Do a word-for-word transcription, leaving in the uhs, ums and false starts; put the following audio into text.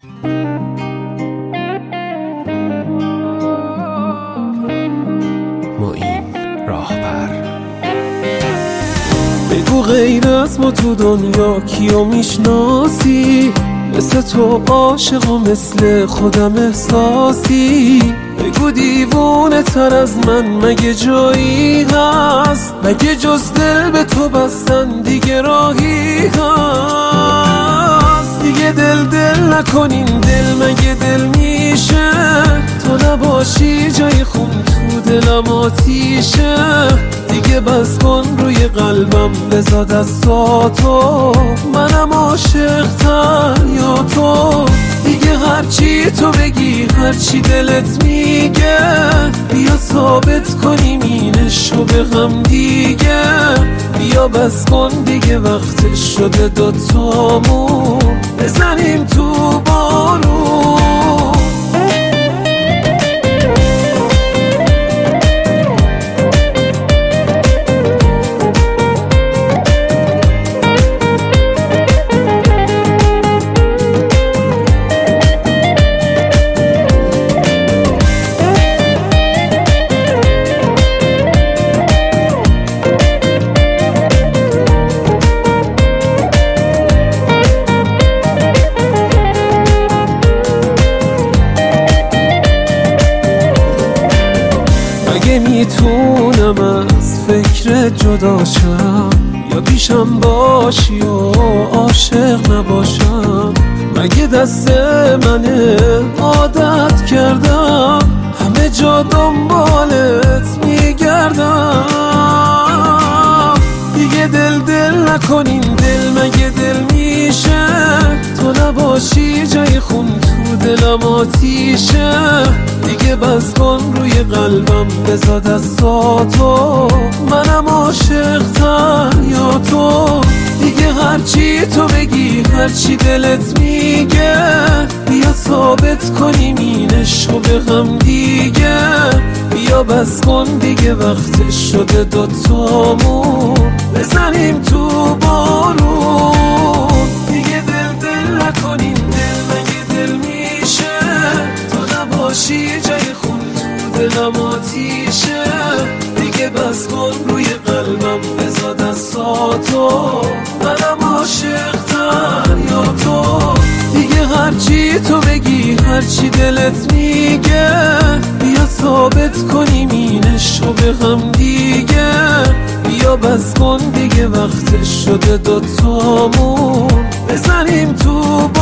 معین راهبر. بگو غیر از ما تو دنیا کیو میشناسی؟ مثل تو عاشق و مثل خودم احساسی. بگو دیوونه تر از من مگه جایی هست؟ مگه جز دل به تو بستن دیگه راهی هست؟ دیگه دل دل نکنین، دل مگه دل میشه؟ تو نباشی جای خون تو دلم آتیشه. دیگه بس کن روی قلبم بزا دستاتو، منم عاشق تر یا تو؟ دیگه هرچی تو بگی هرچی دلت میگه، بیا ثابت کنیم اینشو به هم دیگه. بیا بس کن دیگه وقتش شده دوتامون بزنیم تو بارون. اگه میتونم از فکر جدا شم، یا پیشم باشی و عاشق نباشم. مگه دست منه عادت کردم همه جا دنبالت میگردم. دیگه دل دل نکنین، دل مگه دل میشه؟ تو نباشی جای خون تو دلم آتیشه. دیگه بس کن روی قلبم بزا دستاتو، منم عاشق تر یا تو؟ دیگه هرچی تو بگی هرچی دلت میگه، بیا ثابت کنیم اینشو به هم دیگه. بیا بس کن دیگه وقتش شده دوتامون بزنیم تو بارون. دیگه دل دل نکنیم، دل مگه دل میشه؟ تو نباشی جای خون تو دلم آتیشه. دیگه بس کن روی قلبم بزا دستاتو، منم عاشق تر یا تو؟ دیگه هرچی تو بگی هرچی دلت میگه، بیا ثابت کنیم اینشو به هم دیگه. بیا بس کن دیگه وقتش شده دوتامون بزنیم تو